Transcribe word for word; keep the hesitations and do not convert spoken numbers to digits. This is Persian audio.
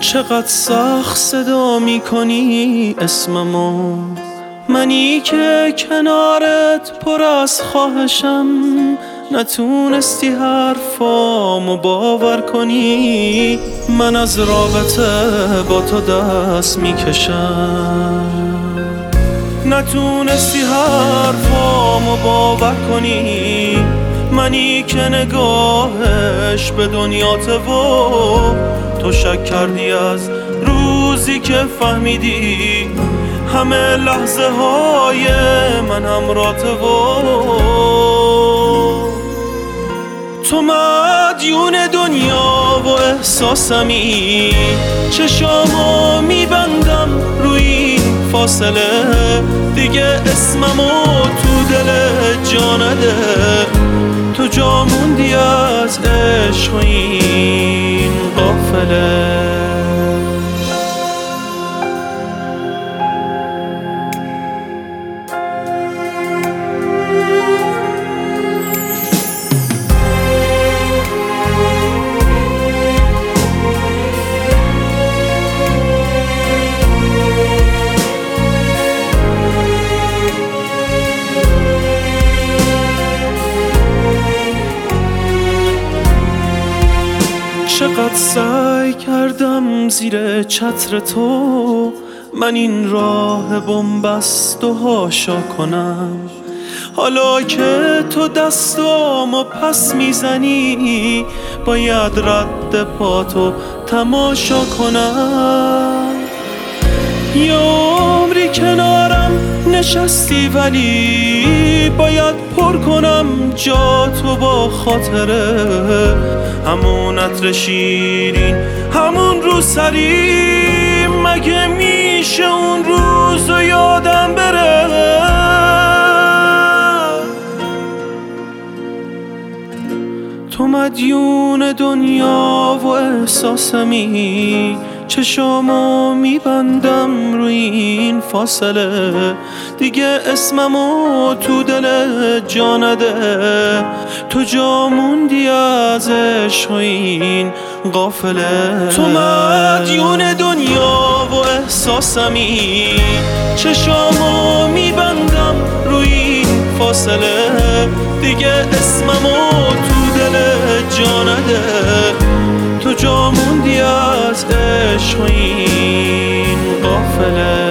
چقدر سخت صدا میکنی اسممو، منی که کنارت پر از خواهشم. نتونستی حرفامو باور کنی، من از رابطه با تو دست میکشم. نتونستی حرفامو باور کنی، منی که نگاهش به دنیاته و تو شک کردی از روزی که فهمیدی همه لحظه های من همراهته و تو مدیون دنیا و احساسمی. چشامو میبندم روی فاصله، دیگه اسممو تو دل جا نده. تو جا موندی از عشق و این قافله. چقدر سعی کردم زیر چتر تو من این راه بن‌بست و حاشا کنم. حالا که تو دستامو پس میزنی باید رد پاتو تماشا کنم. یه عمری کنارم نشستی ولی باید پر کنم جا تو با خاطره. همون عطر شیرین همون رو سری، مگه میشه اون روزو یادم بره؟ تو مدیون دنیا و احساسمی. چشامو میبندم روی این فاصله، دیگه اسممو تو دل جا نده. تو جا موندی از عشق و این قافله. تو مدیون دنیا و احساسمی. چشامو میبندم روی این فاصله، دیگه اسممو تو دل جا نده. تو جا موندی از عشق و این قافله.